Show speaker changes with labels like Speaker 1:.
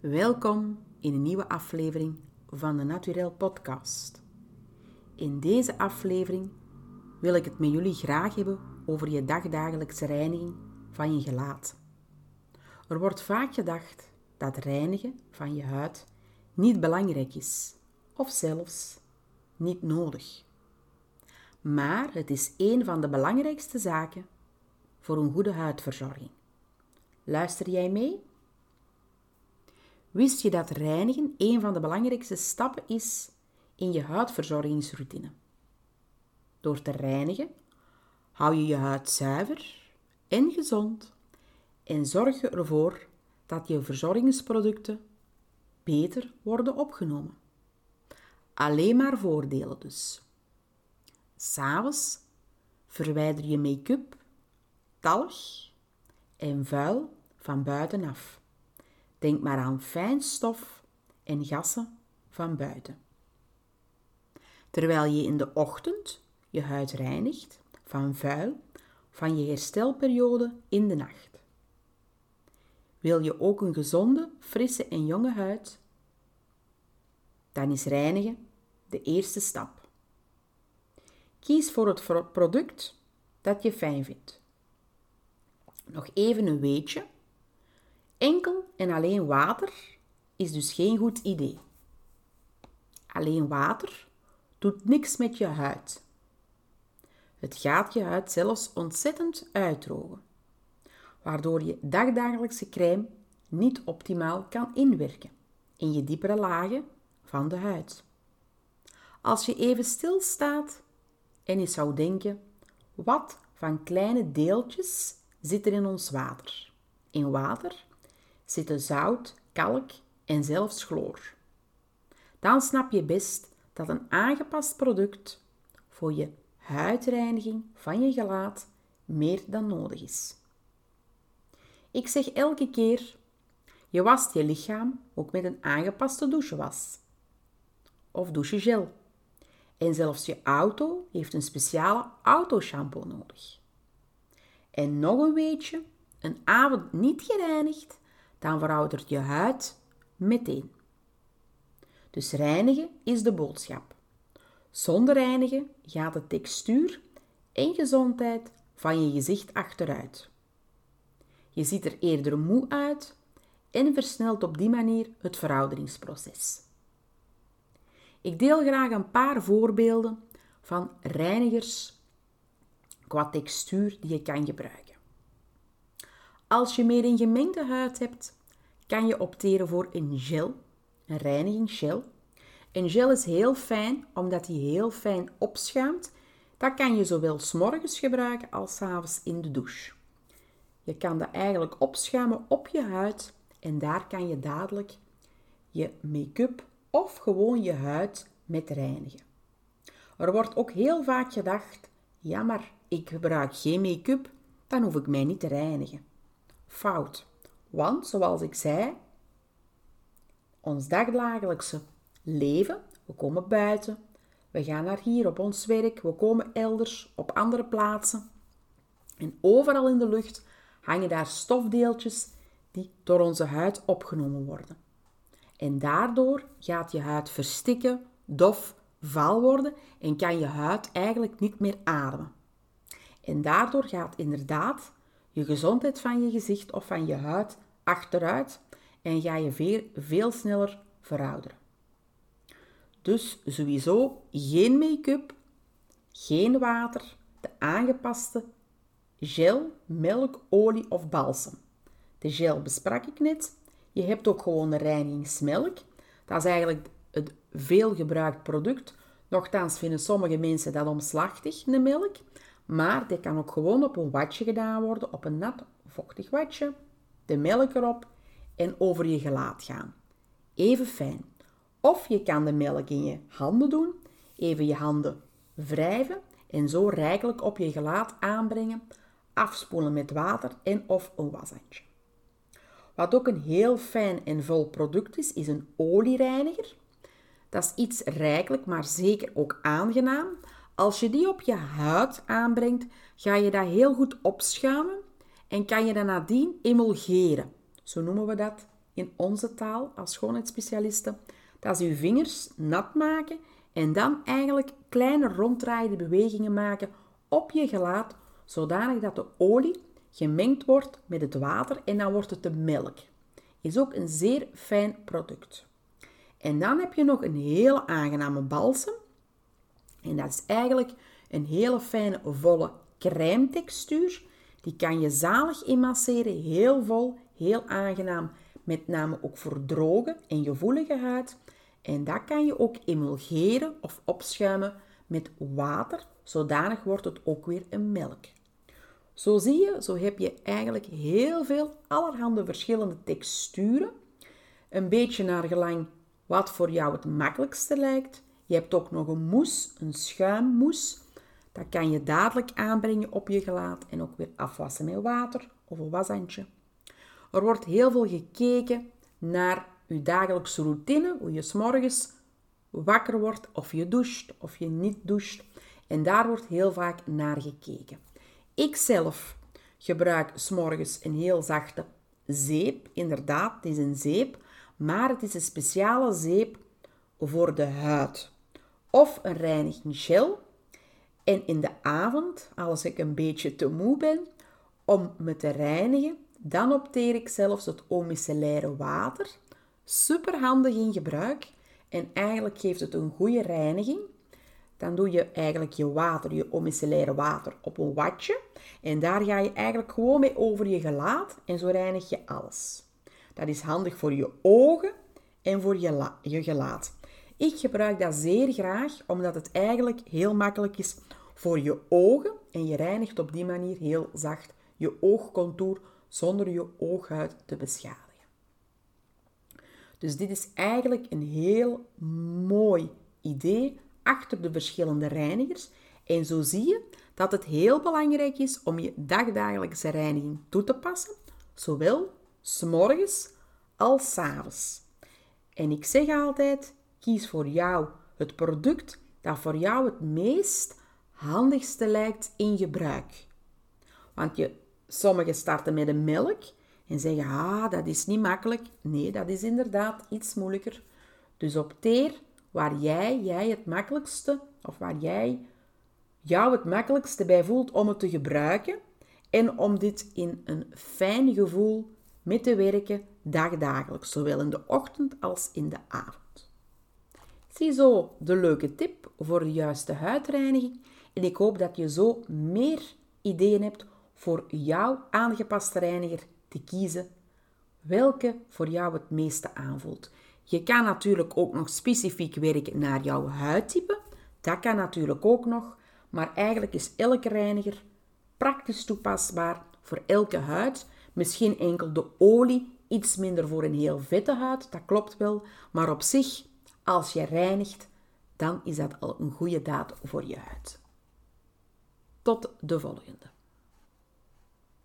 Speaker 1: Welkom in een nieuwe aflevering van de Naturel Podcast. In deze aflevering wil ik het met jullie graag hebben over je dagdagelijkse reiniging van je gelaat. Er wordt vaak gedacht dat reinigen van je huid niet belangrijk is of zelfs niet nodig. Maar het is een van de belangrijkste zaken voor een goede huidverzorging. Luister jij mee? Wist je dat reinigen een van de belangrijkste stappen is in je huidverzorgingsroutine? Door te reinigen hou je je huid zuiver en gezond en zorg je ervoor dat je verzorgingsproducten beter worden opgenomen. Alleen maar voordelen dus. 'S Avonds verwijder je make-up, talg en vuil van buitenaf. Denk maar aan fijn stof en gassen van buiten. Terwijl je in de ochtend je huid reinigt van vuil van je herstelperiode in de nacht. Wil je ook een gezonde, frisse en jonge huid? Dan is reinigen de eerste stap. Kies voor het product dat je fijn vindt. Nog even een weetje. Enkel en alleen water is dus geen goed idee. Alleen water doet niks met je huid. Het gaat je huid zelfs ontzettend uitdrogen, waardoor je dagdagelijkse crème niet optimaal kan inwerken in je diepere lagen van de huid. Als je even stilstaat en je zou denken, wat van kleine deeltjes zit er in ons water? In water zitten zout, kalk en zelfs chloor. Dan snap je best dat een aangepast product voor je huidreiniging van je gelaat meer dan nodig is. Ik zeg elke keer, je wast je lichaam ook met een aangepaste douchewas of douchegel. En zelfs je auto heeft een speciale autoshampoo nodig. En nog een weetje, een avond niet gereinigd, dan veroudert je huid meteen. Dus reinigen is de boodschap. Zonder reinigen gaat de textuur en gezondheid van je gezicht achteruit. Je ziet er eerder moe uit en versnelt op die manier het verouderingsproces. Ik deel graag een paar voorbeelden van reinigers qua textuur die je kan gebruiken. Als je meer een gemengde huid hebt, kan je opteren voor een gel, een reinigingsgel. Een gel is heel fijn, omdat die heel fijn opschuimt. Dat kan je zowel 's morgens gebruiken als 's avonds in de douche. Je kan dat eigenlijk opschuimen op je huid en daar kan je dadelijk je make-up of gewoon je huid met reinigen. Er wordt ook heel vaak gedacht, ja maar ik gebruik geen make-up, dan hoef ik mij niet te reinigen. Fout, want zoals ik zei, ons dagdagelijkse leven, we komen buiten, we gaan naar hier op ons werk, we komen elders op andere plaatsen en overal in de lucht hangen daar stofdeeltjes die door onze huid opgenomen worden. En daardoor gaat je huid verstikken, dof, vaal worden en kan je huid eigenlijk niet meer ademen. En daardoor gaat inderdaad je gezondheid van je gezicht of van je huid achteruit en ga je veel sneller verouderen. Dus sowieso geen make-up, geen water, de aangepaste gel, melk, olie of balsem. De gel besprak ik net. Je hebt ook gewoon de reinigingsmelk. Dat is eigenlijk het veelgebruikt product. Nochtans vinden sommige mensen dat omslachtig, de melk. Maar dit kan ook gewoon op een watje gedaan worden, op een nat, vochtig watje. De melk erop en over je gelaat gaan. Even fijn. Of je kan de melk in je handen doen, even je handen wrijven en zo rijkelijk op je gelaat aanbrengen, afspoelen met water en of een washandje. Wat ook een heel fijn en vol product is een oliereiniger. Dat is iets rijkelijk, maar zeker ook aangenaam. Als je die op je huid aanbrengt, ga je dat heel goed opschuimen en kan je dat nadien emulgeren. Zo noemen we dat in onze taal als schoonheidsspecialisten, dat is uw vingers nat maken en dan eigenlijk kleine ronddraaiende bewegingen maken op je gelaat, zodanig dat de olie gemengd wordt met het water en dan wordt het de melk. Is ook een zeer fijn product. En dan heb je nog een hele aangename balsem. En dat is eigenlijk een hele fijne, volle crème textuur. Die kan je zalig inmasseren, heel vol, heel aangenaam. Met name ook voor droge en gevoelige huid. En dat kan je ook emulgeren of opschuimen met water. Zodanig wordt het ook weer een melk. Zo zie je, zo heb je eigenlijk heel veel allerhande verschillende texturen. Een beetje naar gelang wat voor jou het makkelijkste lijkt. Je hebt ook nog een mousse, een schuimmousse. Dat kan je dadelijk aanbrengen op je gelaat en ook weer afwassen met water of een washandje. Er wordt heel veel gekeken naar je dagelijkse routine, hoe je 's morgens wakker wordt, of je doucht of je niet doucht. En daar wordt heel vaak naar gekeken. Ik zelf gebruik 's morgens een heel zachte zeep. Inderdaad, het is een zeep, maar het is een speciale zeep voor de huid. Of een reinigingsgel. En in de avond, als ik een beetje te moe ben om me te reinigen, dan opteer ik zelfs het eau micellaire water. Super handig in gebruik en eigenlijk geeft het een goede reiniging. Dan doe je eigenlijk je water, je eau micellaire water, op een watje. En daar ga je eigenlijk gewoon mee over je gelaat en zo reinig je alles. Dat is handig voor je ogen en voor je gelaat. Ik gebruik dat zeer graag, omdat het eigenlijk heel makkelijk is voor je ogen. En je reinigt op die manier heel zacht je oogcontour zonder je ooghuid te beschadigen. Dus dit is eigenlijk een heel mooi idee achter de verschillende reinigers. En zo zie je dat het heel belangrijk is om je dagdagelijkse reiniging toe te passen, zowel 's morgens als 's avonds. En ik zeg altijd, kies voor jou het product dat voor jou het meest handigste lijkt in gebruik. Want sommigen starten met een melk en zeggen, dat is niet makkelijk. Nee, dat is inderdaad iets moeilijker. Dus opteer waar jij het makkelijkste, of waar jou het makkelijkste bij voelt om het te gebruiken en om dit in een fijn gevoel mee te werken dagdagelijks, zowel in de ochtend als in de avond. Ziezo de leuke tip voor de juiste huidreiniging en ik hoop dat je zo meer ideeën hebt voor jouw aangepaste reiniger te kiezen, welke voor jou het meeste aanvoelt. Je kan natuurlijk ook nog specifiek werken naar jouw huidtype. Dat kan natuurlijk ook nog. Maar eigenlijk is elke reiniger praktisch toepasbaar voor elke huid. Misschien enkel de olie iets minder voor een heel vette huid. Dat klopt wel. Maar op zich, als je reinigt, dan is dat al een goede daad voor je huid. Tot de volgende.